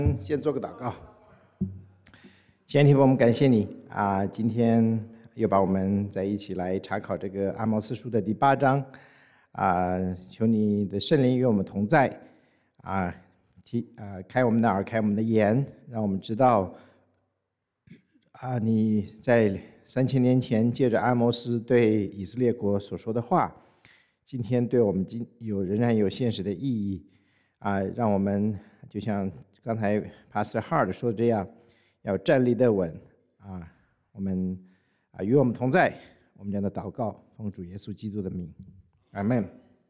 先做个祷告。亲爱的天父，我们感谢你啊，今天又把我们在一起来查考这个阿摩司书的第8章啊，求你的圣灵与我们同在啊，开我们的耳，开我们的眼，让我们知道啊，你在3000年前借着阿摩司对以色列国所说的话，今天对我们仍然有现实的意义啊，让我们就像刚才 Pastor Hard 说的这样，要站立得稳啊！我们与我们同在，我们这样的祷告，奉主耶稣基督的名，阿们。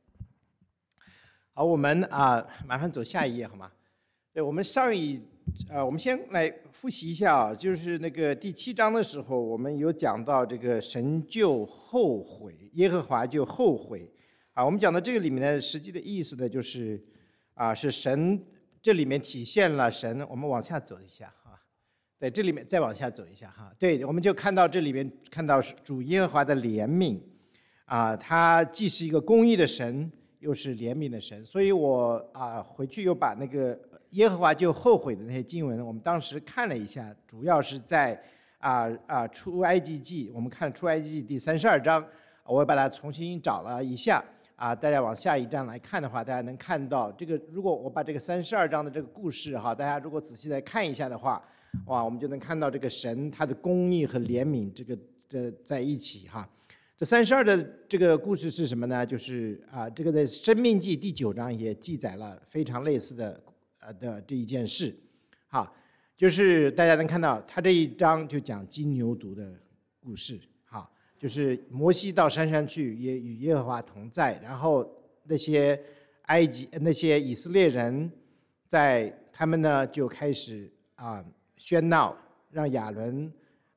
好，我们麻烦走下一页好吗？对，我们我们先来复习一下啊，就是那个第7章的时候，我们有讲到这个神就后悔，耶和华就后悔啊。我们讲到这个里面的实际的意思呢，就是是神。这里面体现了神，我们往下走一下哈，对，这里面再往下走一下哈，对，我们就看到这里面看到主耶和华的怜悯啊，他既是一个公义的神，又是怜悯的神，所以我回去又把那个耶和华就后悔的那些经文，我们当时看了一下，主要是在出埃及记，我们看出埃及记第32章，我把它重新找了一下。大家往下一章来看的话，大家能看到这个。如果我把这个32章的这个故事大家如果仔细来看一下的话，哇，我们就能看到这个神他的公义和怜悯这在一起哈。这32的这个故事是什么呢？就是这个在申命记第9章也记载了非常类似的这一件事，就是大家能看到他这一章就讲金牛犊的故事。就是摩西到山上去，也与耶和华同在。然后那些那些以色列人，他们呢就开始喧闹，让亚伦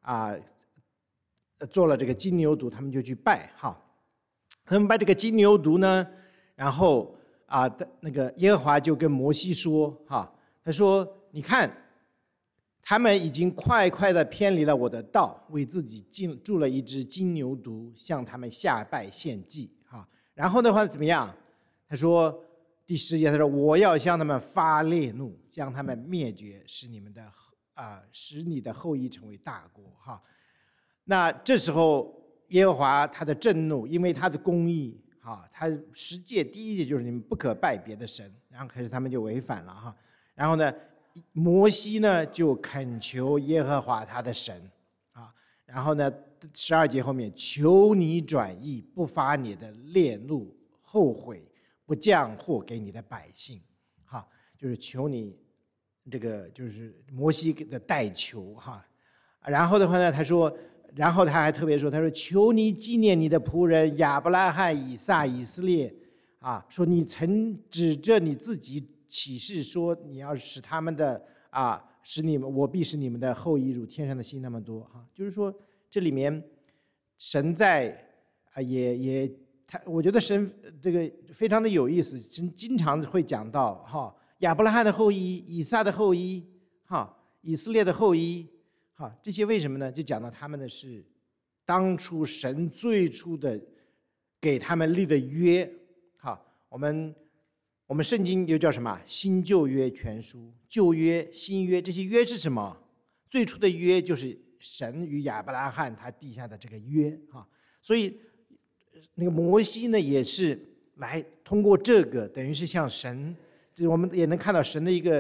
做了这个金牛犊，他们就去拜他们拜这个金牛犊呢，然后那个耶和华就跟摩西说他说你看。他们已经快的偏离了我的道，为自己铸了一只金牛犊，向他们下拜献祭然后的话怎么样？他说第10节，他说我要向他们发烈怒，将他们灭绝，使你的后裔成为大国那这时候耶和华他的震怒，因为他的公义他10诫第1诫就是你们不可拜别的神，然后可是他们就违反了然后呢？摩西呢就恳求耶和华他的神然后呢12节后面，求你转意，不发你的烈怒，后悔，不降祸给你的百姓就是求你这个就是摩西的代求然后的话呢，他说，然后他还特别说，他说求你纪念你的仆人亚伯拉罕、以撒、以色列说你曾指着你自己启示说，你要使他们的我必使你们的后裔如天上的星那么多就是说这里面神在我觉得神这个非常的有意思，神经常会讲到亚伯拉罕的后裔、以撒的后裔以色列的后裔这些为什么呢？就讲到他们的是当初神最初的给他们立的约我们圣经又叫什么？新旧约全书，旧约、新约，这些约是什么？最初的约就是神与亚伯拉罕他立下的这个约所以那个摩西呢，也是来通过这个，等于是向神，我们也能看到神的一个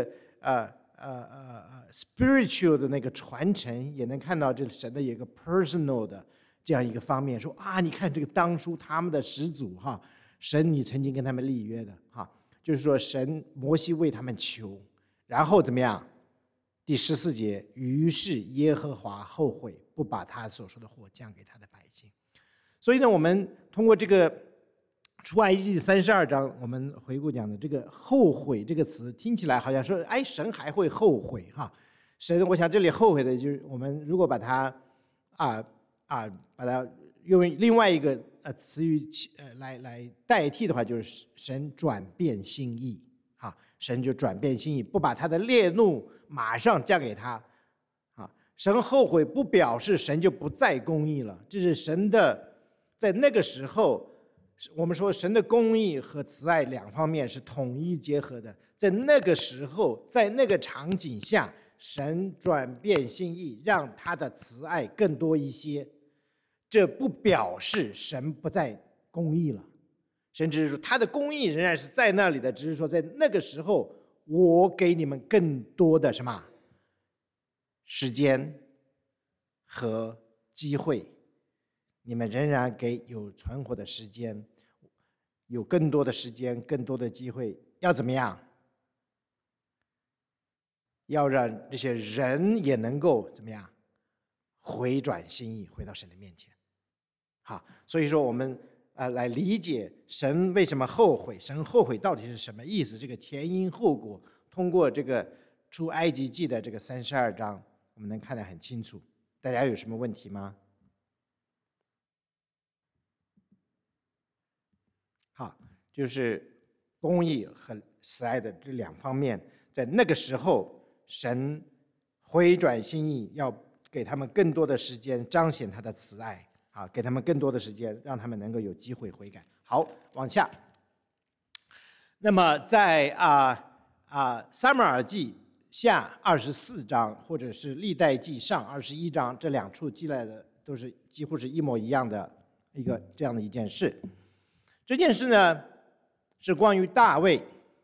spiritual 的那个传承，也能看到这神的一个 personal 的这样一个方面，说你看这个当初他们的始祖神你曾经跟他们立约的就是说神摩西为他们求，然后怎么样？第14节，于是耶和华后悔，不把他所说的祸降给他的百姓。所以呢，我们通过这个出埃及记32章，我们回顾讲的这个后悔这个词，听起来好像说神还会后悔神，我想这里后悔的就是我们如果把它把它用另外一个词语来代替的话，就是神转变心意神就转变心意，不把他的烈怒马上降给他神后悔不表示神就不再公义了，这是神的在那个时候我们说神的公义和慈爱两方面是统一结合的。在那个时候，在那个场景下，神转变心意，让他的慈爱更多一些。这不表示神不再公义了，神只是说他的公义仍然是在那里的，只是说在那个时候，我给你们更多的什么时间和机会，你们仍然给有存活的时间，有更多的时间，更多的机会，要怎么样？要让这些人也能够怎么样回转心意，回到神的面前。好，所以说我们来理解神为什么后悔，神后悔到底是什么意思？这个前因后果，通过这个出埃及记的这个32章，我们能看得很清楚。大家有什么问题吗？好，就是公义和慈爱的这两方面，在那个时候，神回转心意，要给他们更多的时间彰显他的慈爱。好，给他们更多的时间，让他们能够有机会悔改。好，往下。那么在撒母耳记下24章，或者是历代记上21章，这两处记来的都是几乎是一模一样的这样的一件事。这件事呢，是关于大卫。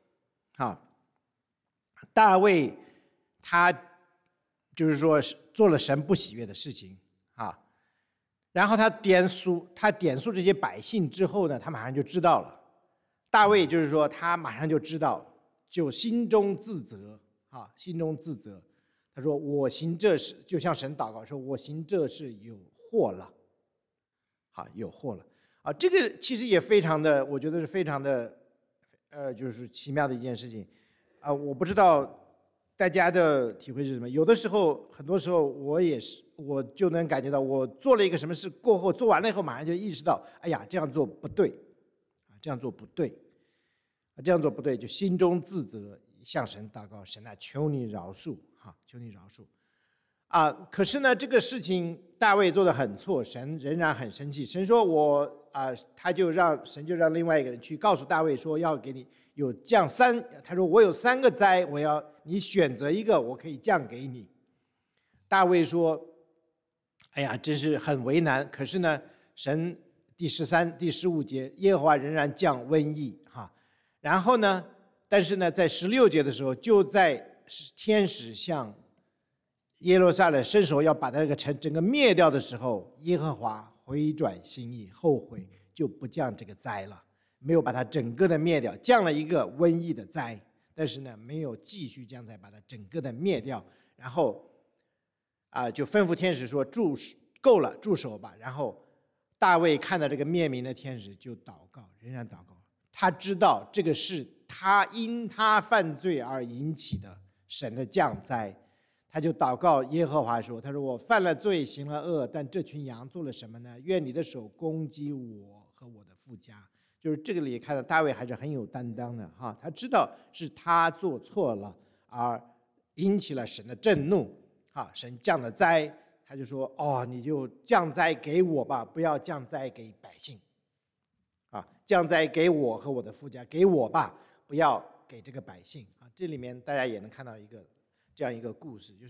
大卫他就是说做了神不喜悦的事情啊。然后他点数这些百姓之后呢，他马上就知道了。大卫就是说他马上就知道，就心中自责啊，心中自责。他说：“我行这事，就向神祷告说，我行这事有祸了。”好，有祸了啊！这个其实也非常的，我觉得是非常的，就是奇妙的一件事情啊。我不知道大家的体会是什么？有的时候，很多时候我就能感觉到，我做了一个什么事过后，做完了以后，马上就意识到，哎呀，这样做不对，这样做不对，这样做不对，就心中自责，向神祷告，神啊，求你饶恕，求你饶恕。可是呢，这个事情大卫做得很错，神仍然很生气。神说神就让另外一个人去告诉大卫说，要给你有降他说我有3个灾，我要你选择一个，我可以降给你。大卫说：“哎呀，真是很为难。”可是呢，神第13、第15节，耶和华仍然降瘟疫然后呢，但是呢，在16节的时候，就在天使向耶路撒冷伸手要把这个城整个灭掉的时候，耶和华回转心意，后悔，就不降这个灾了，没有把它整个的灭掉，降了一个瘟疫的灾，但是呢，没有继续降灾，把它整个的灭掉。然后就吩咐天使说：“够了，住手吧。”然后大卫看到这个灭民的天使，就祷告，仍然祷告。他知道这个是因他犯罪而引起的神的降灾，他就祷告耶和华说：“他说我犯了罪，行了恶，但这群羊做了什么呢？愿你的手攻击我和我的父家。”就是这个里看到大卫还是很有担当的他知道是他做错了而引起了神的震怒神降的灾，他就说：“哦，你就降灾给我吧，不要降灾给百姓降灾给我和我的父家，给我吧，不要给这个百姓这里面大家也能看到这样一个故事，就是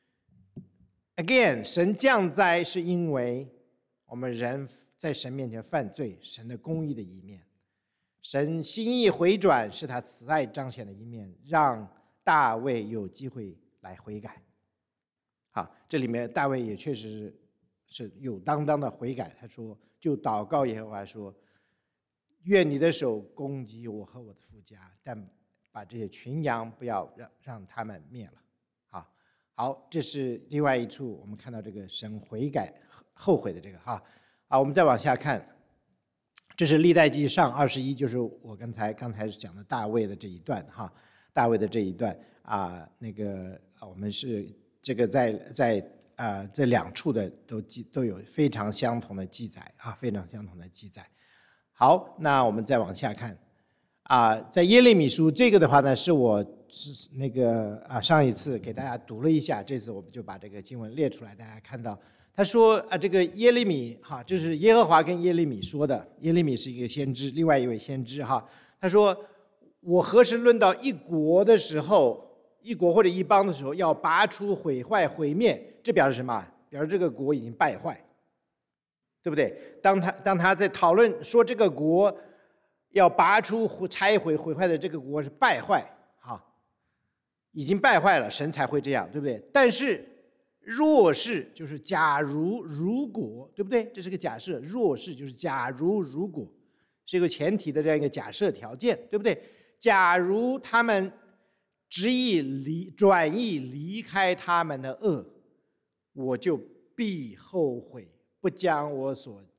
again， 神降灾是因为我们人在神面前犯罪，神的公义的一面；神心意回转是他慈爱彰显的一面，让大卫有机会来悔改。这里面大卫也确实是有担当的悔改。他说，就祷告耶和华说：“愿你的手攻击我和我的父家，但把这些群羊不要让他们灭了。”好，这是另外一处我们看到这个神悔改后悔的这个我们再往下看，这是历代记上21，就是我刚才讲的大卫的这一段大卫的这一段我们是这个在这两处的都有非常相同的记载非常相同的记载。好，那我们再往下看在耶利米书，这个的话呢是我上一次给大家读了一下，这次我们就把这个经文列出来，大家看到他说这个耶利米这是耶和华跟耶利米说的，耶利米是一个先知，另外一位先知他说我何时论到一国的时候，一国或者一邦的时候，要拔出毁坏毁灭，这表示什么？表示这个国已经败坏，对不对？当他在讨论说这个国要拔出拆毁毁坏的这个国是败坏已经败坏了，神才会这样，对不对？但是若是就是假如如果，对不对？这是个假设，若是就是假如如果是一个前提的这样一个假设条件，对不对？假如他们执意转意离开他们的恶，我就必后悔，不将我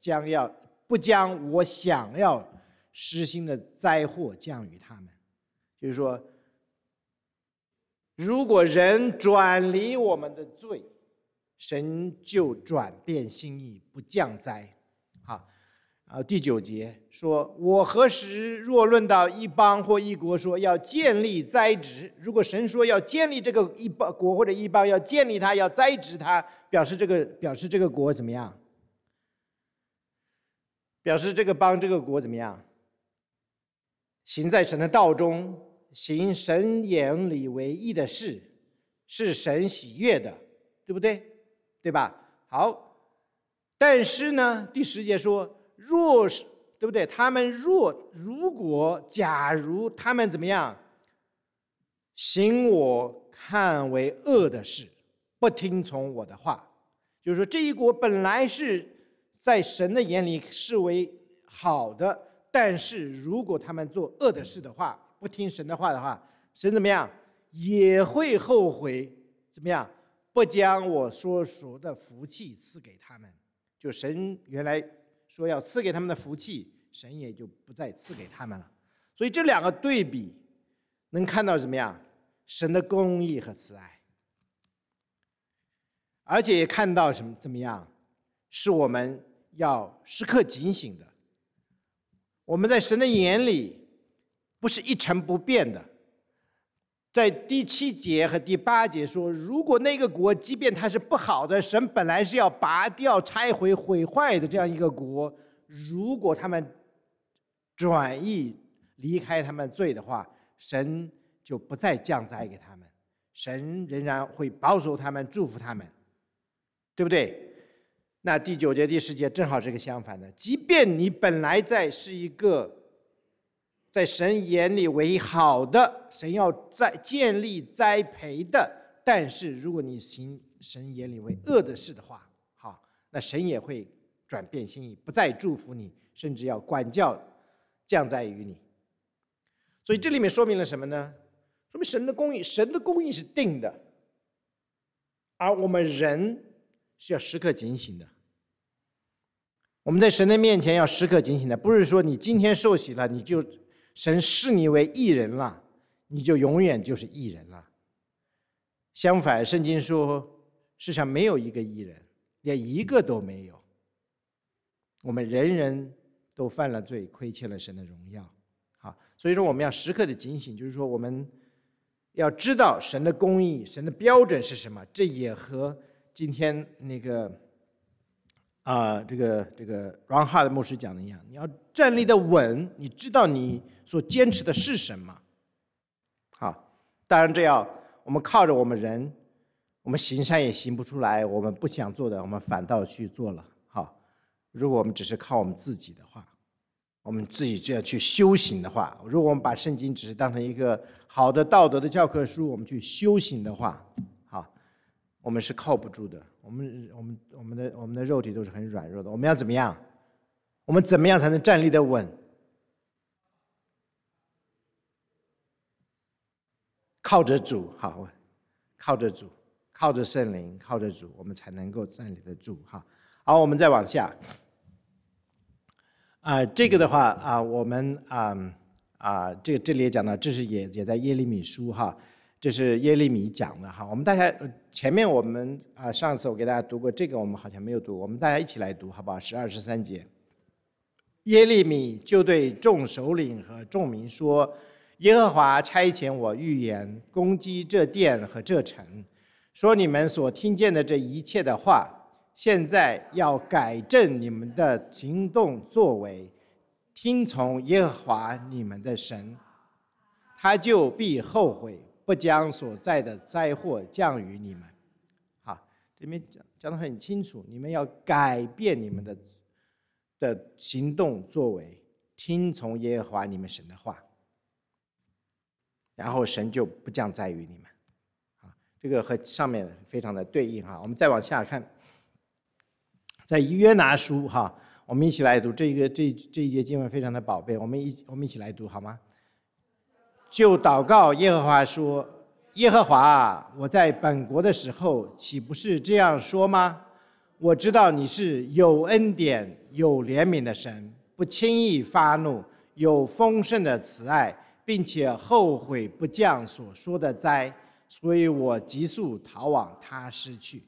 想要施行的灾祸降于他们。就是说，如果人转离我们的罪，神就转变心意，不降灾。第9节说：我何时若论到一邦或一国，说要建立栽植，如果神说要建立这个一邦国或者一邦，要建立它，要栽植它，表示这个国怎么样？表示这个邦这个国怎么样？行在神的道中，行神眼里为义的事，是神喜悦的，对不对？对吧？好，但是呢，第10节说，若是，对不对？他们如果假如他们怎么样，行我看为恶的事，不听从我的话，就是说这一国本来是在神的眼里视为好的，但是如果他们做恶的事的话，不听神的话的话，神怎么样也会后悔，怎么样不将我所说的福气赐给他们。就神原来说要赐给他们的福气，神也就不再赐给他们了。所以这两个对比能看到怎么样神的公义和慈爱，而且也看到怎么样是我们要时刻警醒的。我们在神的眼里不是一成不变的。在第7节和第8节说，如果那个国即便它是不好的，神本来是要拔掉拆毁毁坏的这样一个国，如果他们转意离开他们罪的话，神就不再降灾给他们，神仍然会保守他们，祝福他们，对不对？那第9节第10节正好是个相反的，即便你本来是一个在神眼里为好的，神要建立栽培的，但是如果你行神眼里为恶的事的话，好，那神也会转变心意，不再祝福你，甚至要管教降灾于你。所以这里面说明了什么呢？说明神的公义是定的，而我们人是要时刻警醒的。我们在神的面前要时刻警醒的，不是说你今天受洗了，你就神视你为义人了，你就永远就是义人了。相反，圣经说世上没有一个义人，连一个都没有。我们人人都犯了罪，亏欠了神的荣耀。好，所以说我们要时刻的警醒，就是说我们要知道神的公义，神的标准是什么。这也和今天那个这个 Ron Hart 牧师讲的一样，你要站立的稳，你知道你所坚持的是什么。好，当然这要我们靠着我们人，我们行善也行不出来，我们不想做的，我们反倒去做了。好，如果我们只是靠我们自己的话，我们自己这样去修行的话，如果我们把圣经只是当成一个好的道德的教科书，我们去修行的话，好，我们是靠不住的。我们的肉体都是很软弱的。我们要怎么样？我们怎么样才能站立得稳？靠着主，好，靠着主，靠着圣灵，靠着主，我们才能够站立得住。好，我们再往下。这个的话我们这里也讲到，这是也在耶利米书这是耶利米讲的我们大家前面我们上次我给大家读过，这个我们好像没有读，我们大家一起来读好不好？12、13节，耶利米就对众首领和众民说： 耶和华差遣我预言攻击这殿和这城，说你们所听见的这一切的话，现在要改正你们的行动作为，听从耶和华你们的神，他就必后悔，不将所在的灾祸降于你们。好，这边讲得很清楚，你们要改变你们的行动作为，听从耶和华你们神的话，然后神就不降灾于你们。这个和上面非常的对应哈。我们再往下看，在约拿书哈，我们一起来读这一节经文非常的宝贝，我们一起来读好吗？就祷告耶和华说：耶和华啊，我在本国的时候，岂不是这样说吗？我知道你是有恩典、有怜悯的神，不轻易发怒，有丰盛的慈爱，并且后悔不降所说的灾。所以我急速逃往他失去。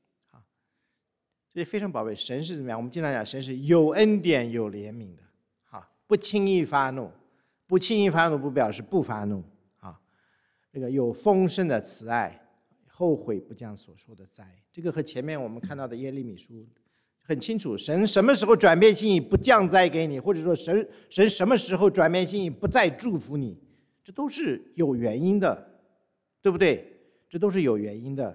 这非常宝贝。神是怎么样？我们经常讲，神是有恩典、有怜悯的，不轻易发怒。不轻易发怒不表示不发怒，这个有丰盛的慈爱，后悔不降所说的灾。这个和前面我们看到的耶利米书很清楚。神什么时候转变心意不降灾给你，或者说神什么时候转变心意不再祝福你，这都是有原因的。对不对？这都是有原因的。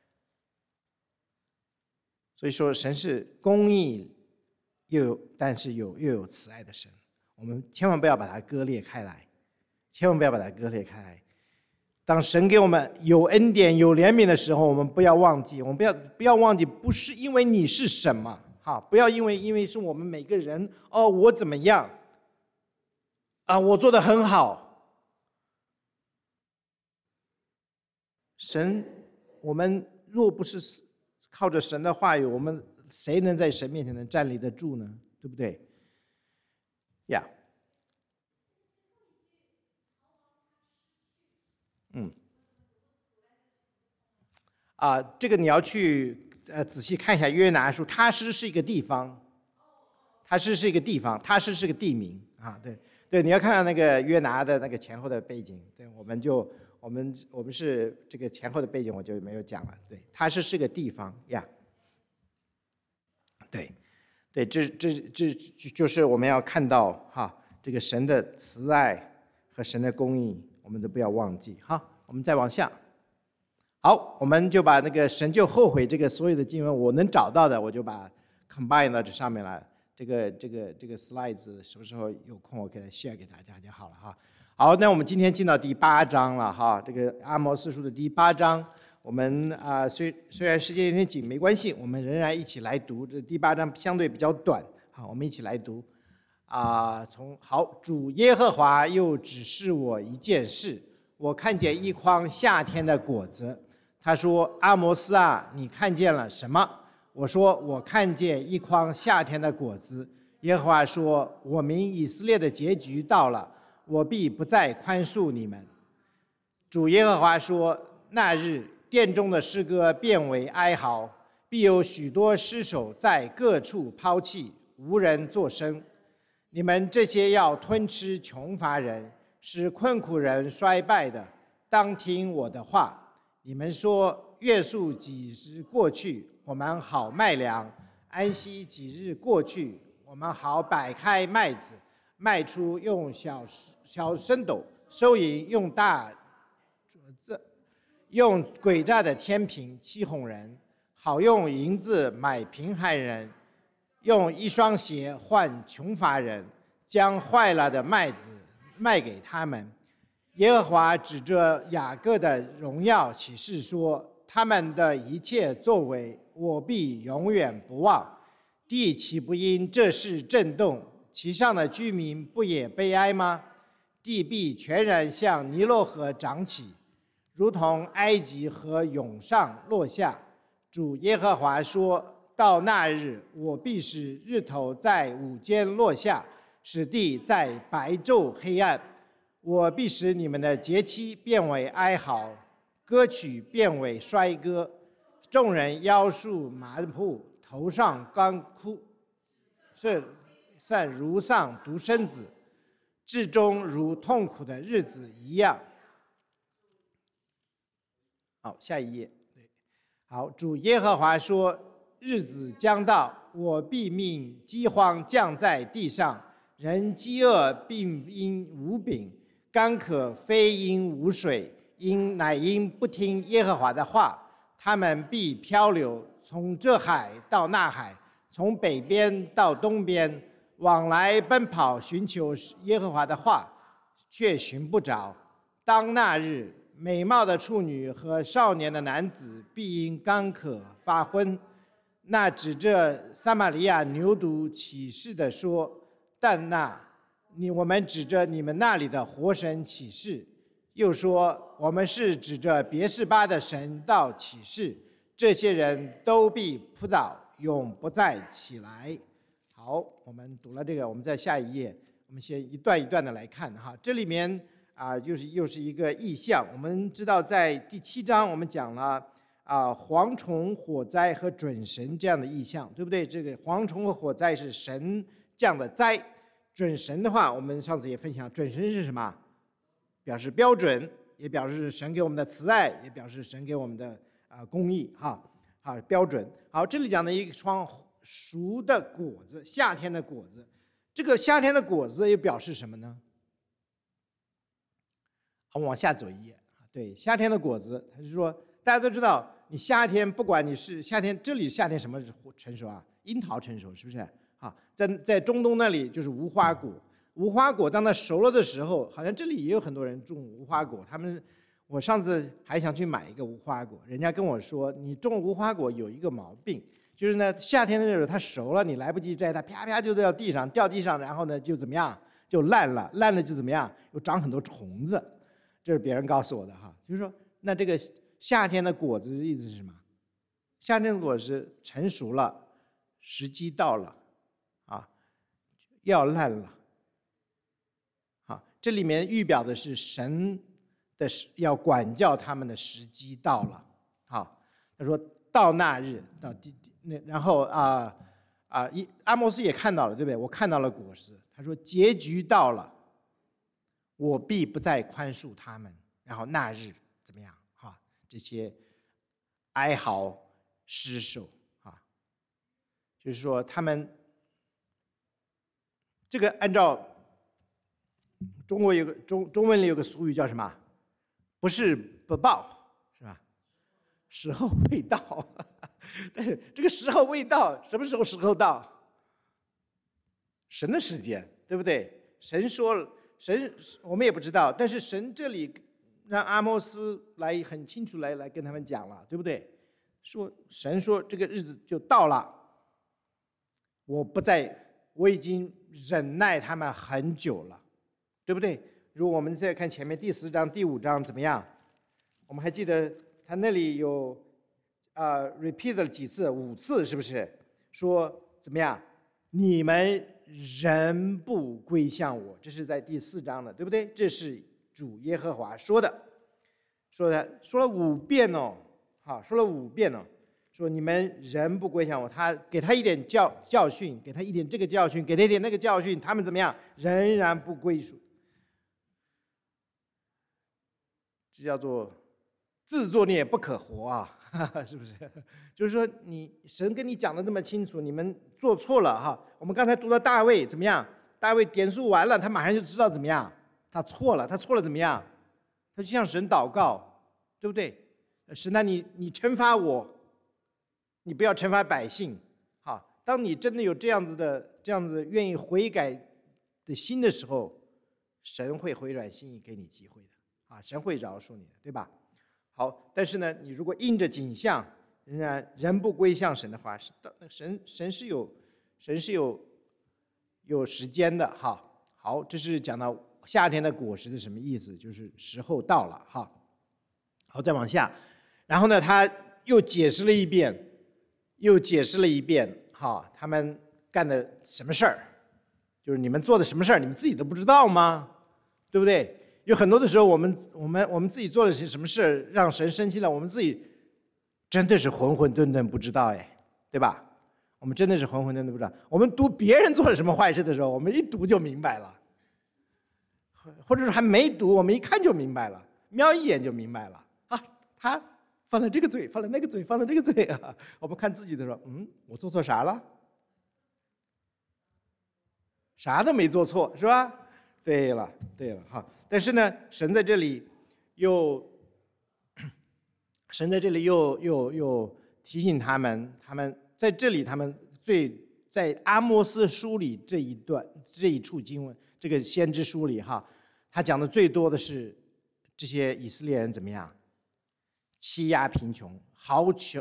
所以说，神是公义但是又有慈爱的神。我们千万不要把它割裂开来，千万不要把它割裂开来。当神给我们有恩典、有怜悯的时候，我们不要忘记，我们不要忘记，不是因为你是什么，不要因为是我们每个人我怎么样我做得很好。神，我们若不是靠着神的话语，我们谁能在神面前能站立得住呢？对不对？呀，这个你要去仔细看一下约拿书。他施是一个地方，他施是一个地方，他施是个地名对，你要看看那个约拿的那个前后的背景。对，我们是这个前后的背景我就没有讲了。对，它是个地方呀。对，这就是我们要看到这个神的慈爱和神的公义，我们都不要忘记。好，我们再往下。好，我们就把那个神就后悔这个所有的经文我能找到的，我就把 combine 到这上面来。这个 slides 什么时候有空我给它 share 给大家就好了好，那我们今天进到第8章了这个阿摩司书的第8章，我们虽然时间有点紧没关系，我们仍然一起来读。这第8章相对比较短，我们一起来读主耶和华又指示我一件事，我看见一筐夏天的果子。他说：阿摩斯啊，你看见了什么？我说：我看见一筐夏天的果子。耶和华说：我民以色列的结局到了，我必不再宽恕你们。主耶和华说：那日殿中的诗歌变为哀嚎，必有许多尸首在各处抛弃，无人作声。你们这些要吞吃穷乏人，使困苦人衰败的，当听我的话。你们说：月数几日过去，我们好卖粮；安息几日过去，我们好摆开麦子，卖出用小升斗，收银用大镯子，用诡诈的天平欺哄人，好用银子买贫寒人，用一双鞋换穷乏人，将坏了的麦子卖给他们。耶和华指着雅各的荣耀起誓说：他们的一切作为，我必永远不忘。地岂不因这事震动？其上的居民不也悲哀吗？地必全然向尼罗河涨起，如同埃及河涌上落下。主耶和华说：到那日，我必使日头在午间落下，使地在白昼黑暗。我必使你们的节期变为哀嚎，歌曲变为衰歌，众人腰束麻布，头上干枯，是如上独生子。 至终如痛苦的日子一样。好，下一页。好，主耶和华说：日子将到，我必命饥荒降在地上，人饥饿并因无饼，干渴非因无水，乃因不听耶和华的话。他们必漂流，从这海到那海，从北边到东边，往来奔跑，寻求耶和华的话，却寻不着。当那日，美貌的处女和少年的男子必因干渴发昏。那指着撒玛利亚牛犊起誓的说：但我们指着你们那里的活神起誓。又说：我们是指着别是巴的神道起誓。这些人都必扑倒，永不再起来。好，我们读了这个，我们在下一页，我们先一段一段的来看哈。这里面又是一个意象。我们知道在第7章我们讲了蝗虫、火灾和准神这样的意象，对不对？这个蝗虫和火灾是神降的灾，准神的话，我们上次也分享，准神是什么？表示标准，也表示神给我们的慈爱，也表示神给我们的公义哈。好，标准。好，这里讲的一双熟的果子，夏天的果子。这个夏天的果子又表示什么呢？我们往下走一页。对，夏天的果子，他是说，大家都知道，你夏天不管你是夏天，这里夏天什么成熟啊？樱桃成熟，是不是？在中东那里就是无花果。无花果当它熟了的时候，好像这里也有很多人种无花果。我上次还想去买一个无花果，人家跟我说，你种无花果有一个毛病，就是呢，夏天的时候它熟了，你来不及摘它，啪啪就掉地上，然后呢就怎么样，就烂了就怎么样，又长很多虫子。这是别人告诉我的哈，就是说，那这个夏天的果子的意思是什么？夏天的果子成熟了，时机到了，要烂了。这里面预表的是神的要管教他们的时机到了。好，他说到那日，然后阿摩斯也看到了，对不对？我看到了果实。他说结局到了，我必不再宽恕他们。然后那日怎么样？这些哀嚎失守就是说他们这个按照。中国有个中文里有个俗语叫什么？不是不报，是吧？时候未到。但是这个时候未到，什么时候时候到？神的时间，对不对？神说，我们也不知道，但是神这里让阿摩斯来很清楚来跟他们讲了，对不对？神说这个日子就到了，我已经忍耐他们很久了。对不对？如果我们再看前面第4章、第5章怎么样？我们还记得他那里有repeat 了几次，5次，是不是？说怎么样？你们仍不归向我，这是在第4章的，对不对？这是主耶和华说的，说了5遍哦，说了5遍哦，说你们仍不归向我，他给他一点教训，给他一点这个教训，给他一点那个教训，他们怎么样？仍然不归属。这叫做自作孽不可活啊，是不是？就是说，神跟你讲的这么清楚，你们做错了哈。我们刚才读到大卫怎么样？大卫点数完了，他马上就知道怎么样，他错了怎么样？他就向神祷告，对不对？神啊，你惩罚我，你不要惩罚百姓。好，当你真的有这样子愿意悔改的心的时候，神会回转心意给你机会的。神会饶恕你的，对吧？好，但是呢，你如果应着景象，仍然人不归向神的话，神是有时间的哈。好，这是讲到夏天的果实的什么意思？就是时候到了哈。好，再往下，然后呢，他又解释了一遍，哈，他们干的什么事儿？就是你们做的什么事儿，你们自己都不知道吗？对不对？有很多的时候，我们自己做了些什么事让神生气了，我们自己真的是浑浑沌沌不知道对吧？我们真的是浑浑沌沌不知道。我们读别人做了什么坏事的时候，我们一读就明白了， 或者是还没读，我们一看就明白了，瞄一眼就明白了啊，他放了这个罪，放了那个罪，放了这个罪啊。我们看自己的时候，我做错啥了？啥都没做错，是吧？对了，哈。但是呢，神在这里又提醒他们在这里，他们在阿摩斯书里这一处经文，这个先知书里哈，他讲的最多的是这些以色列人怎么样欺压贫穷，豪取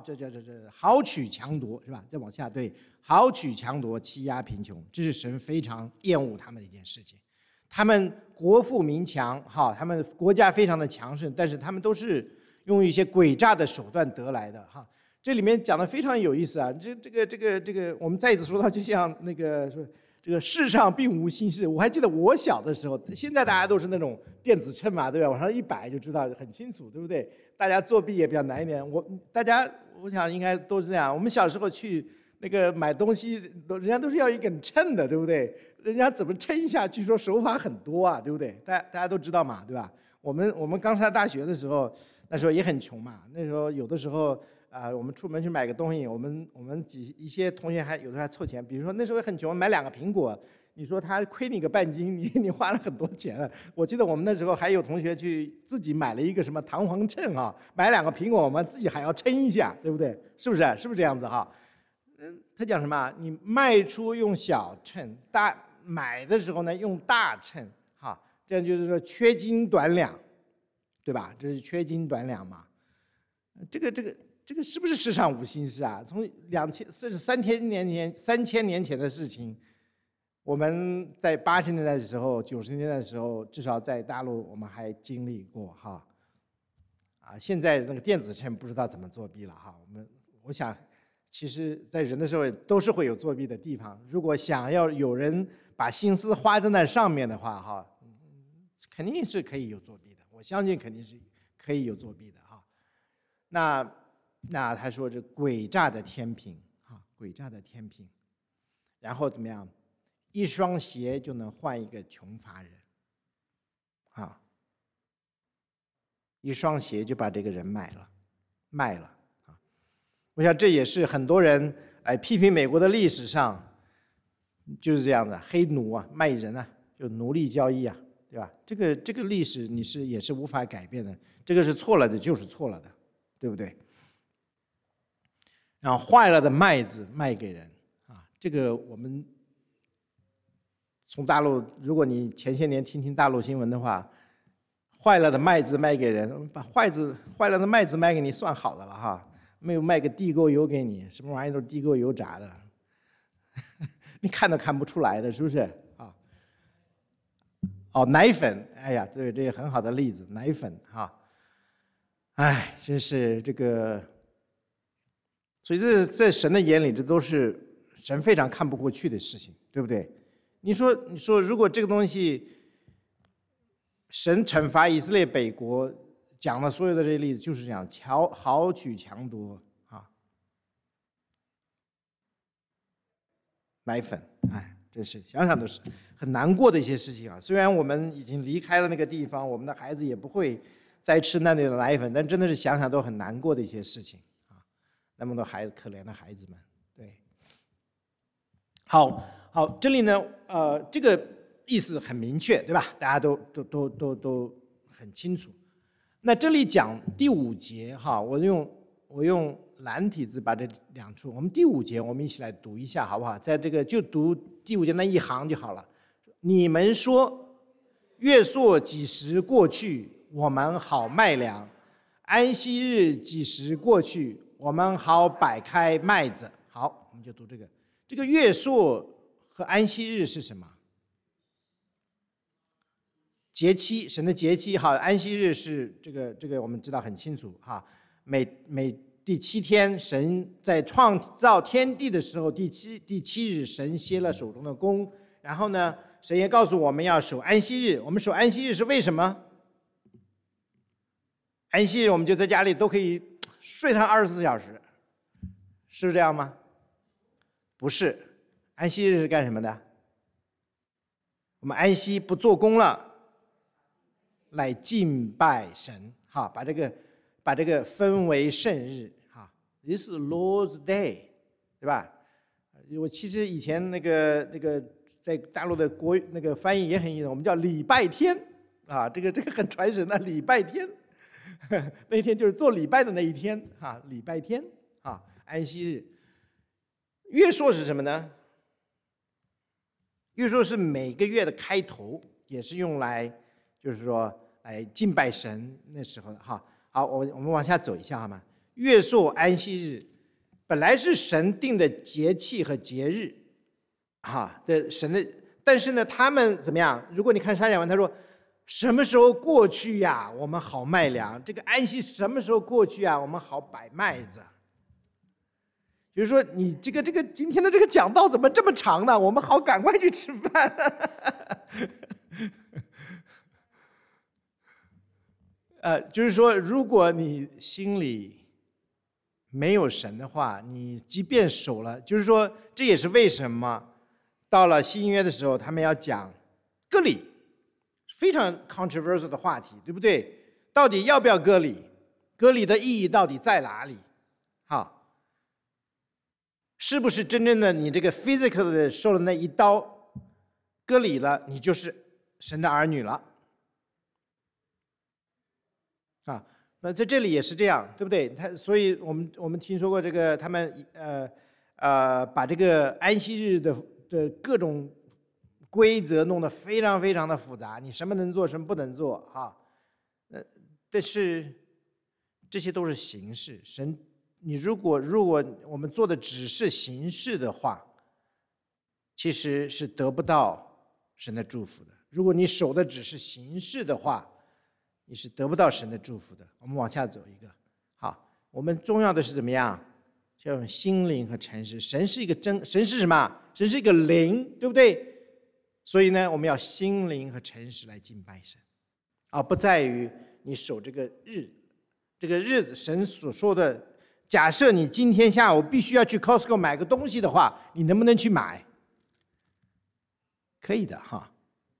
强夺，是吧？再往下，对，豪取强夺，欺压贫穷，这是神非常厌恶他们的一件事情。他们国富民强，哈，他们国家非常的强盛，但是他们都是用一些诡诈的手段得来的，哈。这里面讲的非常有意思啊，这个，我们再一次说到，就像那个说，这个世上并无新事。我还记得我小的时候，现在大家都是那种电子秤嘛，对吧？往上一摆就知道很清楚，对不对？大家作弊也比较难一点。我想应该都是这样。我们小时候去那个买东西，人家都是要一根秤的，对不对？人家怎么称一下，据说手法很多啊，对不对？大家都知道嘛，对吧？我们刚上大学的时候，那时候也很穷嘛。那时候有的时候我们出门去买个东西，我们一些同学有的时候还凑钱。比如说那时候很穷，买2个苹果，你说他亏你个半斤，你花了很多钱。我记得我们那时候还有同学去自己买了一个什么弹簧秤啊，买2个苹果，我们自己还要称一下，对不对？是不是这样子哈？他讲什么？你卖出用小秤，买的时候呢用大秤，哈，这样就是说缺斤短两，对吧？这是缺斤短两嘛。这个是不是世上无新事啊？从3000年前的事情，我们在80年代的时候、90年代的时候，至少在大陆我们还经历过哈。现在那个电子秤不知道怎么作弊了哈。我想，其实在人的时候都是会有作弊的地方。如果想要有人把心思花在那上面的话哈，肯定是可以有作弊的。我相信肯定是可以有作弊的哈。那他说这诡诈的天平，诡诈的天平，然后怎么样？一双鞋就能换一个穷乏人，一双鞋就把这个人卖了啊！我想这也是很多人批评美国的历史上就是这样的，黑奴啊，卖人啊，就奴隶交易啊，对吧？这个历史也是无法改变的，这个是错了的，就是错了的，对不对？然后坏了的麦子卖给人啊，这个我们从大陆，如果你前些年听大陆新闻的话，坏了的麦子卖给人，把坏了的麦子卖给你算好的了哈，没有卖个地沟油给你，什么玩意都是地沟油炸的，你看都看不出来的，是不是啊？奶粉，哎呀，对，这个很好的例子，奶粉哈，真是这个。所以这在神的眼里，这都是神非常看不过去的事情，对不对？你说，如果这个东西，神惩罚以色列北国讲的所有的这些例子，就是这样，豪取强夺啊，奶粉，真是想想都是很难过的一些事情啊。虽然我们已经离开了那个地方，我们的孩子也不会再吃那里的奶粉，但真的是想想都很难过的一些事情。那么多可怜的孩子们，对，好，这里呢，这个意思很明确，对吧？大家都很清楚。那这里讲第5节哈，我用蓝体字把这2处，我们第5节我们一起来读一下，好不好？在这个就读第5节那一行就好了。你们说，月朔几时过去，我们好卖粮；安息日几时过去，我们好摆开麦子。好，我们就读这个。这个月朔和安息日是什么？节期，神的节期哈。安息日是这个我们知道很清楚哈。每第7天，神在创造天地的时候，第七日神歇了手中的工。然后呢，神也告诉我们要守安息日。我们守安息日是为什么？安息日我们就在家里都可以睡上24小时，是这样吗？不是，安息日是干什么的？ 我们安息不做工了，来敬拜神。哈，把这个分为圣日。哈 ，This is Lord's Day， 对吧？我其实以前那个在大陆的那个翻译也很意思，我们叫礼拜天啊，这个很传神的礼拜天，那天就是做礼拜的那一天啊，礼拜天啊，安息日。月朔是什么呢？月朔是每个月的开头，也是用来就是说来敬拜神那时候的哈。好，我们往下走一下好吗？月朔安息日本来是神定的节气和节日，哈的神的，但是呢，他们怎么样？如果你看沙雅文，他说什么时候过去呀？我们好卖粮。这个安息什么时候过去啊？我们好摆麦子。就是说，你这个今天的这个讲道怎么这么长呢？我们好赶快去吃饭。就是说，如果你心里没有神的话，你即便守了，就是说，这也是为什么到了新约的时候，他们要讲割礼，非常 controversial 的话题，对不对？到底要不要割礼？割礼的意义到底在哪里？好。是不是真正的你这个 physical 的受了那一刀，割礼了，你就是神的儿女了？啊，那在这里也是这样，对不对？所以我们听说过这个，他们把这个安息日的各种规则弄得非常非常的复杂，你什么能做，什么不能做，哈。但是这些都是形式，神。你如果我们做的只是形式的话，其实是得不到神的祝福的。如果你守的只是形式的话，你是得不到神的祝福的。我们往下走一个，好，我们重要的是怎么样？要用心灵和诚实。神是一个神是什么？神是一个灵，对不对？所以呢，我们要心灵和诚实来敬拜神，而不在于你守这个日子，神所说的。假设你今天下午必须要去 Costco 买个东西的话，你能不能去买？可以的哈，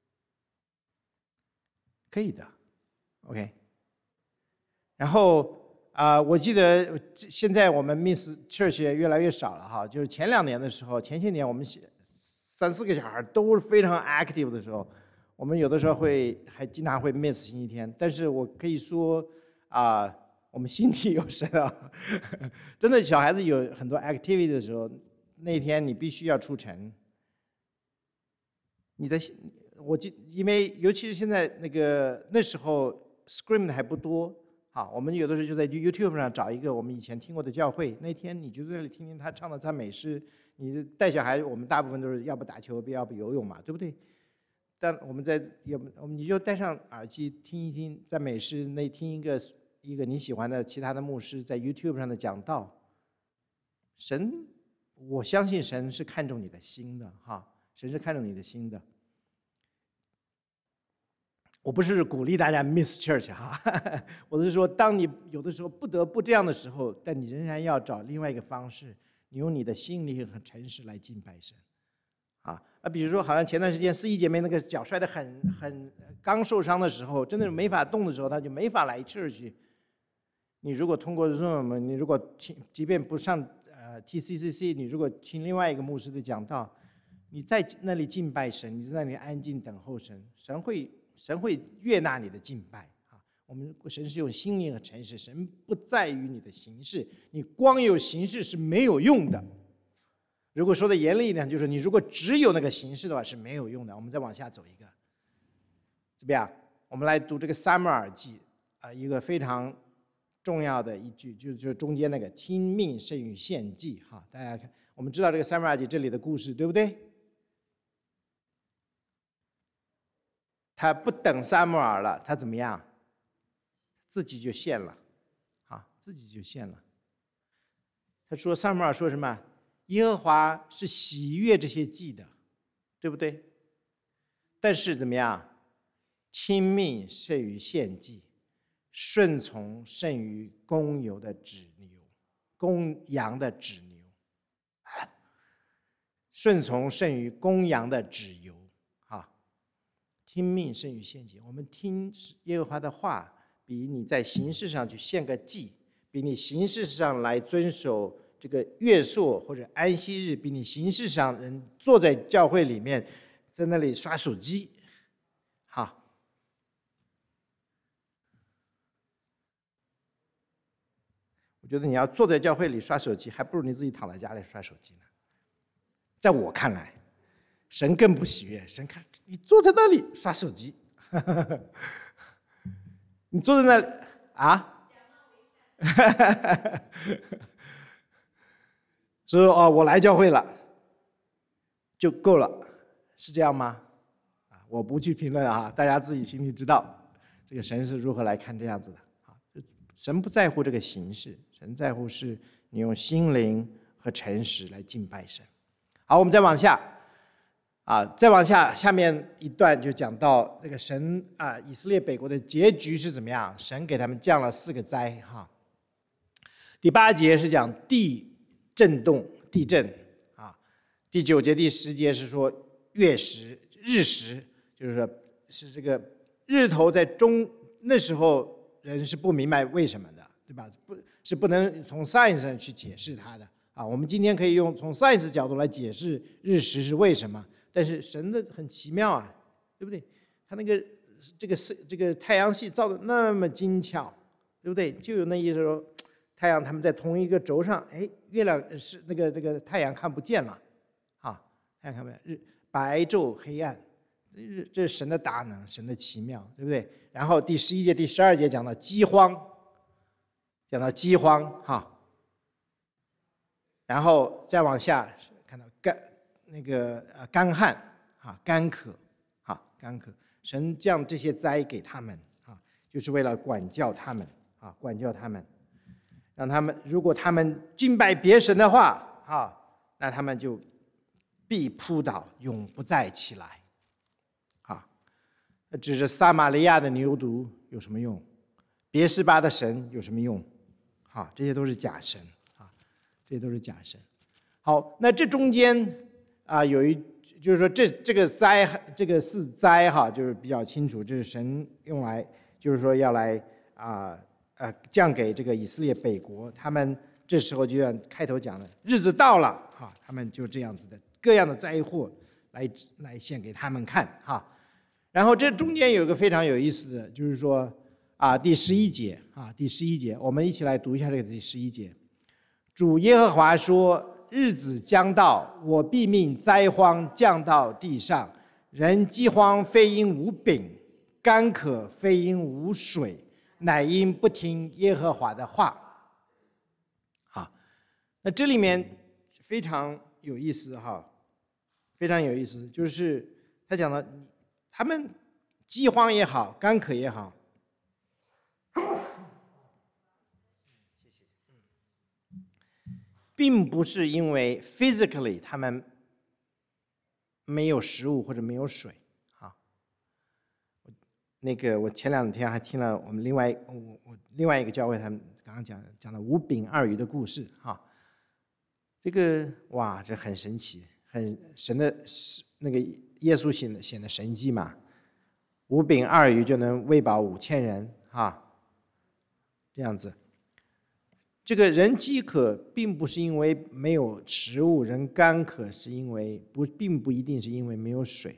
可以的 ，OK。然后我记得现在我们 Miss Church 也越来越少了哈，就是前2年的时候，前些年我们3、4个小孩都非常 active 的时候，我们有的时候还经常会 miss 星期天，但是我可以说我们心里有神啊，真的，小孩子有很多 activity 的时候，那天你必须要出城。因为尤其是现在那时候 scream 的还不多，好，我们有的时候就在 YouTube 上找一个我们以前听过的教会，那天你就在那里听听他唱的赞美诗。你带小孩，我们大部分都是要不打球，要不游泳嘛，对不对？但你就戴上耳机听一听赞美诗，听一个你喜欢的其他的牧师在 YouTube 上的讲道。我相信神是看重你的心的哈，神是看重你的心的。我不是鼓励大家 miss church 哈，我是说，当你有的时候不得不这样的时候，但你仍然要找另外一个方式，你用你的心灵和诚实来敬拜神。比如说，好像前段时间4姨姐妹那个脚摔得很刚受伤的时候，真的没法动的时候，她就没法来 church。你如果通过 Zoom， 你如果即便不上TCCC， 你如果听另外一个牧师的讲道，你在那里敬拜神，你在那里安静等候神，神会悦纳你的敬拜啊。我们神是用心灵和诚实，神不在于你的形式，你光有形式是没有用的。如果说的严厉一点，就是你如果只有那个形式的话是没有用的。我们再往下走一个，怎么样？我们来读这个撒母耳记一个非常重要的一句，就是中间那个听命胜于献祭哈。大家看，我们知道这个撒母耳记这里的故事，对不对？他不等撒母耳了，他怎么样？自己就献了，自己就献了。他说撒母耳说什么？耶和华是喜悦这些祭的，对不对？但是怎么样？听命胜于献祭，顺从胜于公羊的脂牛，顺从胜于公羊的脂油。 听命胜于献祭。我们听耶和华的话，比你在形式上去献个祭，比你形式上来遵守这个月朔或者安息日，比你形式上人坐在教会里面，在那里刷手机，好。我觉得你要坐在教会里刷手机，还不如你自己躺在家里刷手机呢。在我看来，神更不喜悦。神看你坐在那里刷手机，你坐在那里啊，说哦，我来教会了就够了，是这样吗？啊，我不去评论啊，大家自己心里知道，这个神是如何来看这样子的啊。神不在乎这个形式，神在乎是你用心灵和诚实来敬拜神。好，我们再往下。再往下，下面一段就讲到那个神以色列北国的结局是怎么样？神给他们降了4个灾哈。第8节是讲地震动、地震啊。第9节、第10节是说月食、日食，就是说是这个日头在那时候人是不明白为什么的，对吧？不能从 science 上去解释它的啊。我们今天可以从 science 角度来解释日食是为什么。但是神的很奇妙啊，对不对？他那个这个太阳系造的那么精巧，对不对？就有那意思说，太阳他们在同一个轴上，哎，月亮是那个太阳看不见了，啊，太阳看不见，白昼黑暗，这是神的大能，神的奇妙，对不对？然后第11节、第12节讲到饥荒，哈，然后再往下看到干旱啊，干渴，神降这些灾给他们啊，就是为了管教他们，让他们如果他们敬拜别神的话啊，那他们就必扑倒，永不再起来。啊，只是撒玛利亚的牛犊有什么用？别是巴的神有什么用？啊，这些都是假神啊，这些都是假神。好，那这中间。就是说这个灾，这个4灾哈，就是比较清楚，这是神用来，就是说要来降给这个以色列北国，他们这时候就像开头讲的，日子到了哈，他们就这样子的各样的灾祸来献给他们看哈。然后这中间有一个非常有意思的，就是说第11节，我们一起来读一下这个第11节，主耶和华说。日子将到，我必命灾荒降到地上，人饥荒非因无饼，干渴非因无水，乃因不听耶和华的话。那这里面非常有意思哈，非常有意思，就是他讲的，他们饥荒也好，干渴也好。并不是因为 physically 他们没有食物或者没有水啊。我前2天还听了我们另外一个教会他们刚刚讲的5饼2鱼的故事哈。这个哇，这很神奇，很神的那个耶稣显的神迹嘛。5饼2鱼就能喂饱5000人哈，这样子。这个人饥渴并不是因为没有食物，人干渴是因为并不一定是因为没有水，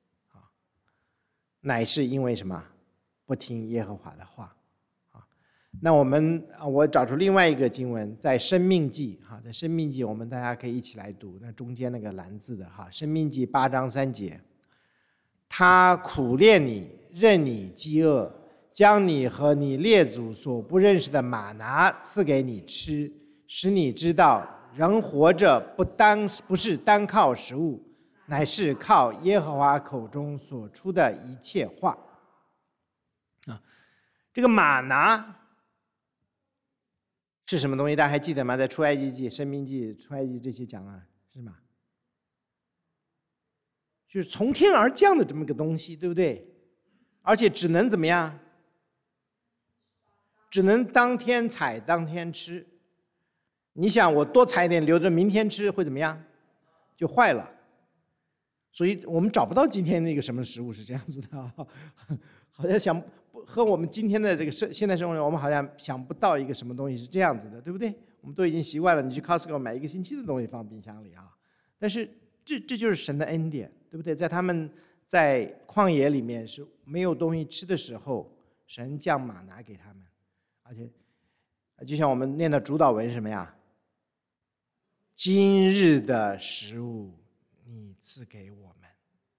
乃是因为什么？不听耶和华的话，那我找出另外一个经文，在申命记在申命记我们大家可以一起来读，那中间那个蓝字的申命记8章3节，他苦练你，任你饥饿。将你和你列祖所不认识的玛拿赐给你吃，使你知道人活着不是单靠食物，乃是靠耶和华口中所出的一切话。这个玛拿是什么东西？大家还记得吗？在出埃及记、申命记、出埃及这些讲了是吗？就是从天而降的这么个东西，对不对？而且只能怎么样？只能当天采当天吃。你想我多采一点留着明天吃会怎么样？就坏了。 所以我们找不到今天那个什么食物是这样子的啊，好像和我们今天的这个现代生活，我们好像想不到一个什么东西是这样子的，对不对？我们都已经习惯了，你去 Costco 买1个星期的东西放冰箱里啊。但是这就是神的恩典，对不对？在他们在旷野里面是没有东西吃的时候，神降玛拿给他们，而且就像我们念的主祷文是什么呀？今日的食物你赐给我们，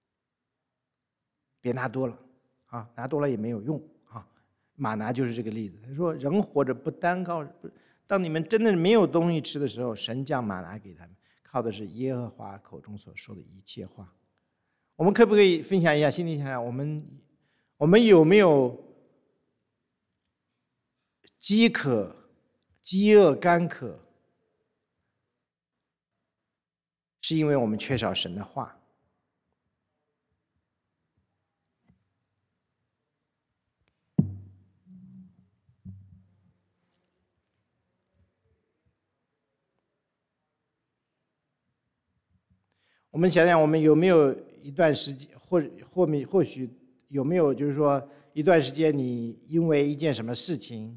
别拿多了啊，拿多了也没有用啊。玛拿就是这个例子，他说人活着不单靠，当你们真的没有东西吃的时候，神降玛拿给他们，靠的是耶和华口中所说的一切话。我们可不可以分享一下，心里想想，我们有没有饥饿、干渴，是因为我们缺少神的话？我们想想，我们有没有一段时间，或许有没有，就是说一段时间，你因为一件什么事情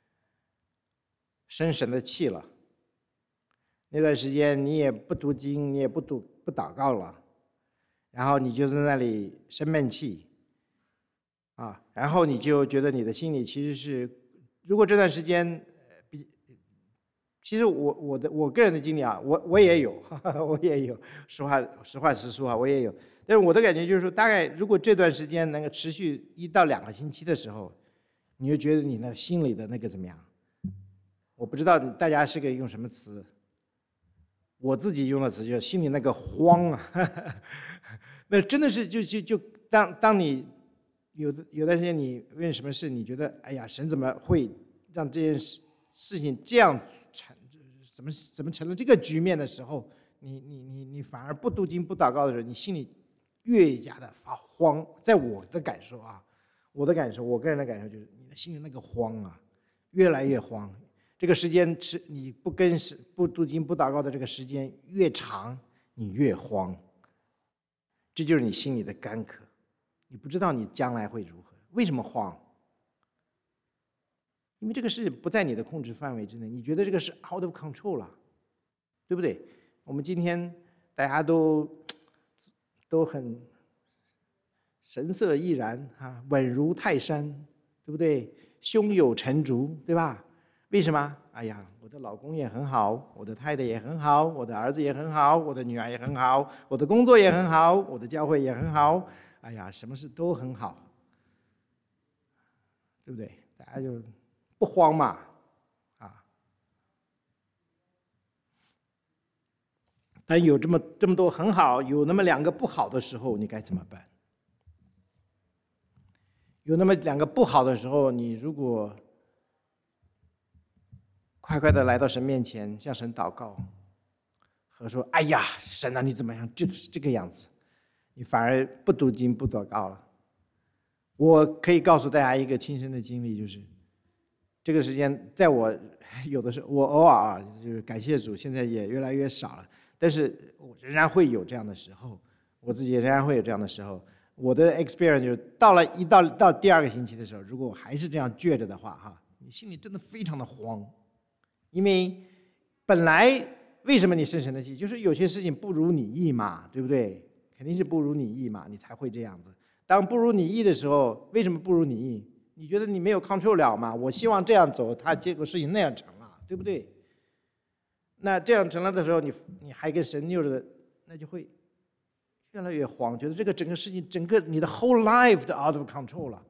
生神的气了？那段时间你也不读经，你也不祷告了，然后你就在那里生闷气，啊，然后你就觉得你的心里其实是，如果这段时间，其实我个人的经历啊，我也有，我也有，实话实说啊，我也有。但是我的感觉就是说，大概如果这段时间能够持续1到2个星期的时候，你就觉得你的心里的那个怎么样？我不知道大家是个用什么词，我自己用的词就是心里那个慌啊，那真的是就当你有段时间你为什么事你觉得哎呀神怎么会让这件事情这样怎么成了这个局面的时候，你反而不读经不祷告的时候，你心里越加的发慌。在我的感受啊，我个人的感受就是你的心里那个慌啊，越来越慌。这个时间你不读经不祷告的这个时间越长，你越慌。这就是你心里的干渴，你不知道你将来会如何。为什么慌？因为这个事不在你的控制范围之内，你觉得这个是 out of control 了，对不对？我们今天大家都很神色毅然啊，稳如泰山，对不对？胸有成竹，对吧？为什么？哎呀，我的老公也很好，我的太太也很好，我的儿子也很好，我的女儿也很好，我的工作也很好，我的教会也很好，哎呀，什么事都很好，对不对？大家就不慌嘛，啊！但有这么多很好，有那么2个不好的时候，你该怎么办？有那么2个不好的时候，你如果快快的来到神面前，向神祷告，和说：“哎呀，神啊，你怎么样？这个样子，你反而不读经不祷告了。”我可以告诉大家一个亲身的经历，就是这个时间，在我有的时候，我偶尔啊，就是感谢主，现在也越来越少了，但是我仍然会有这样的时候，我自己仍然会有这样的时候。我的 experience 就是到了到第2个星期的时候，如果我还是这样倔着的话，哈，你心里真的非常的慌。因为本来为什么你生神的气，就是有些事情不如你意嘛，对不对？肯定是不如你意嘛，你才会这样子。当不如你意的时候，为什么不如你意？你觉得你没有 control 了嘛？我希望这样走，结果事情那样成了，对不对？那这样成了的时候，你还跟神拗着，那就会越来越慌，觉得这个整个事情，整个你的 whole life 都 out of control 了。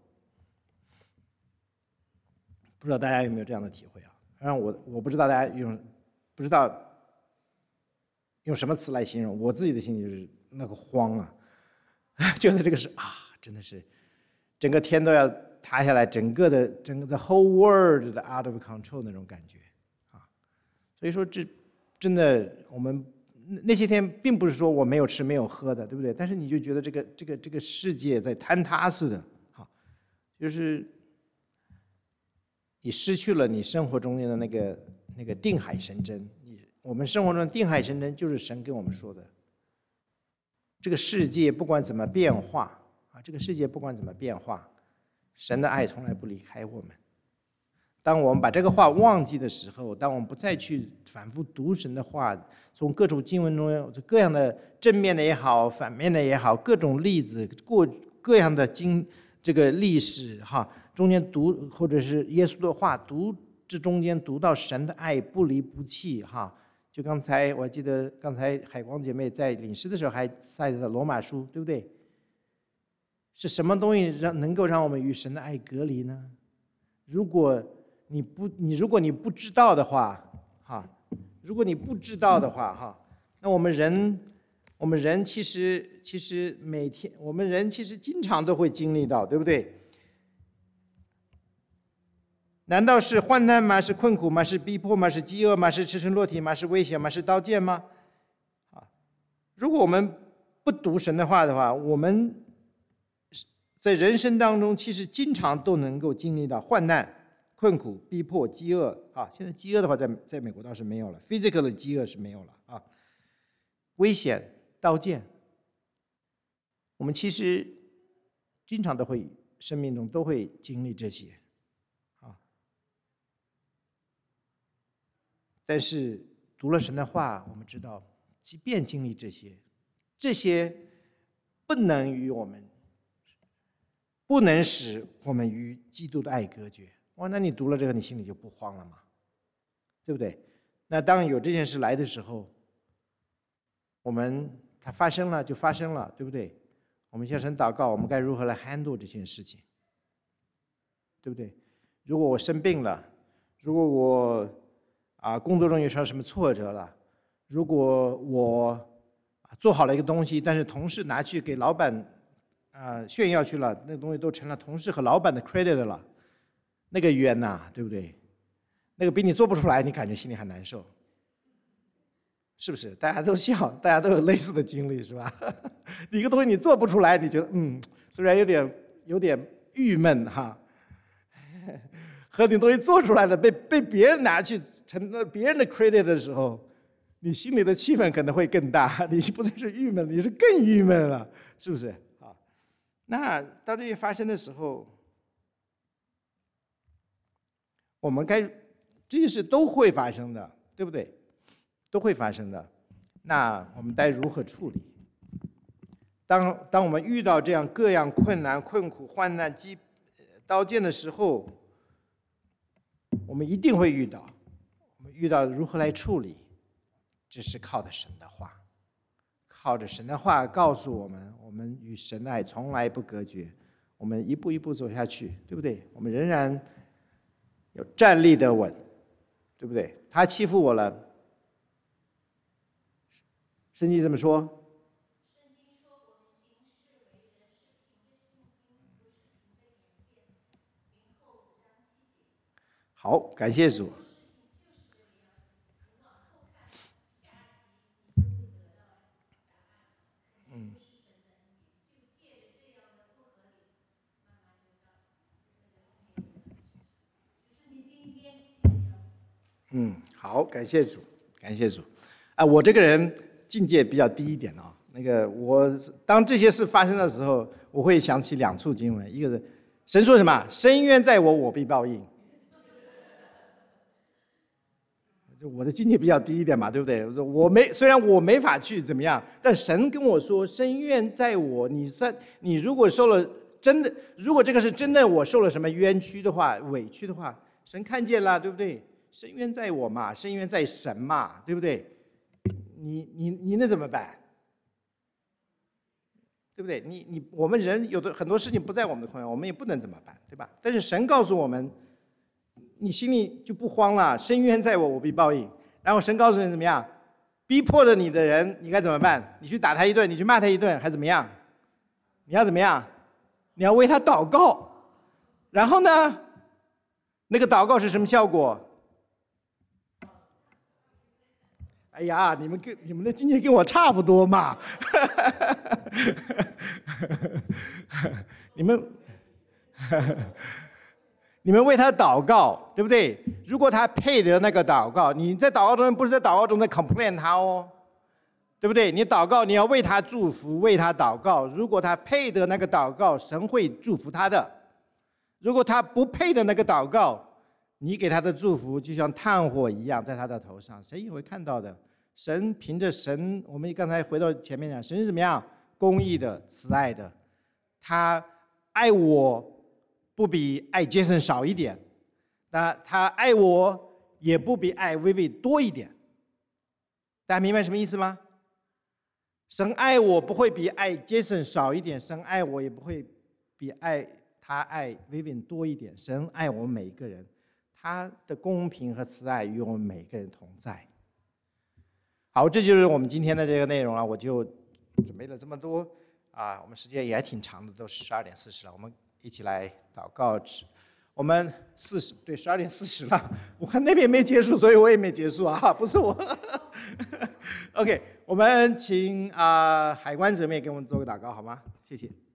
不知道大家有没有这样的体会啊？让我不知道大家不知道用什么词来形容，我自己的心里就是那个慌啊，觉得这个是啊，真的是整个天都要塌下来，整个 the whole world 的 out of control 那种感觉啊。所以说这真的我们那些天并不是说我没有吃没有喝的，对不对？但是你就觉得这个世界在坍塌似的，好，就是你失去了你生活中间的那个定海神针。我们生活中的定海神针就是神跟我们说的， 这个世界不管怎么变化啊，这个世界不管怎么变化，神的爱从来不离开我们。当我们把这个话忘记的时候，当我们不再去反复读神的话，从各种经文中各样的正面的也好，反面的也好，各种例子，各样的这个历史哈，中间读或者是耶稣的话读，这中间读到神的爱不离不弃哈。就刚才我记得刚才海光姐妹在领诗的时候还晒的罗马书，对不对？是什么东西能够让我们与神的爱隔离呢？如果你不知道的话，哈，如果你不知道的话，哈，那我们人其实每天，我们人其实经常都会经历到，对不对？难道是患难吗？是困苦吗？是逼迫吗？是饥饿吗？是赤身裸体吗？是危险吗？是刀剑吗？啊，如果我们不读神的话的话，我们在人生当中其实经常都能够经历到患难、困苦、逼迫、饥饿啊。现在饥饿的话，在美国倒是没有了 ，physical 的饥饿是没有了啊。危险、刀剑，我们其实经常都会生命中都会经历这些啊。但是读了神的话，我们知道，即便经历这些不能使我们与基督的爱隔绝。哇，那你读了这个，你心里就不慌了吗？对不对？那当有这件事来的时候，它发生了就发生了，对不对？我们向神祷告，我们该如何来 handle 这件事情，对不对？如果我生病了，如果我工作中遇上什么挫折了，如果我做好了一个东西，但是同事拿去给老板炫耀去了，那个东西都成了同事和老板的 credit 了，那个冤呐，对不对？那个比你做不出来，你感觉心里还难受，是不是？大家都笑，大家都有类似的经历，是吧？一个东西你做不出来，你觉得虽然有点郁闷哈，和你东西做出来的被别人拿去成了别人的 credit 的时候，你心里的气氛可能会更大，你不再是郁闷，你是更郁闷了，是不是？啊，那当这些发生的时候，我们这些事都会发生的，对不对？都会发生的。那我们该如何处理？当我们遇到这样各样困难、困苦、患难、刀剑的时候，我们一定会遇到。我们遇到如何来处理？这是靠着神的话，靠着神的话告诉我们，我们与神的爱从来不隔绝，我们一步一步走下去，对不对？我们仍然有站立得稳，对不对？他欺负我了，圣经怎么说？好，感谢主。好，感谢主，感谢主。我这个人境界比较低一点啊。我当这些事发生的时候，我会想起2处经文，一个是神说什么？深渊在我，我必报应。我的境界比较低一点嘛，对不对？虽然我没法去怎么样，但神跟我说，深渊在我，你如果受了如果这个是真的，我受了什么冤屈的话、委屈的话，神看见了，对不对？深渊在我嘛，深渊在神嘛，对不对？你能怎么办？对不对？我们人有的很多事情不在我们的控制，我们也不能怎么办，对吧？但是神告诉我们，你心里就不慌了。深渊在我，我必报应。然后神告诉你怎么样？逼迫着你的人，你该怎么办？你去打他一顿，你去骂他一顿，还怎么样？你要怎么样？你要为他祷告。然后呢？那个祷告是什么效果？哎呀，你们的境界跟我差不多嘛。你们为他祷告，对不对？如果他配得那个祷告，你在祷告中不是在祷告中在 complain 他哦， 对不对？你祷告，你要为他祝福，为他祷告。如果他配得那个祷告，神会祝福他的；如果他不配的那个祷告，你给他的祝福就像炭火一样，在他的头上，神也会看到的。神凭着神，我们刚才回到前面讲，神是怎么样？公义的、慈爱的，他爱我不比爱杰森少一点，那他爱我也不比爱薇薇多一点。大家明白什么意思吗？神爱我不会比爱杰森少一点，神爱我也不会比他爱 Vivian 多一点。神爱我们每一个人，他的公平和慈爱与我们每一个人同在。好，这就是我们今天的这个内容了。我就准备了这么多啊，我们时间也还挺长的，都12:40了。我们一起来祷告。我们对12:40了，我看那边没结束，所以我也没结束啊，不是我。OK， 我们请海关姊妹给我们做个祷告好吗？谢谢。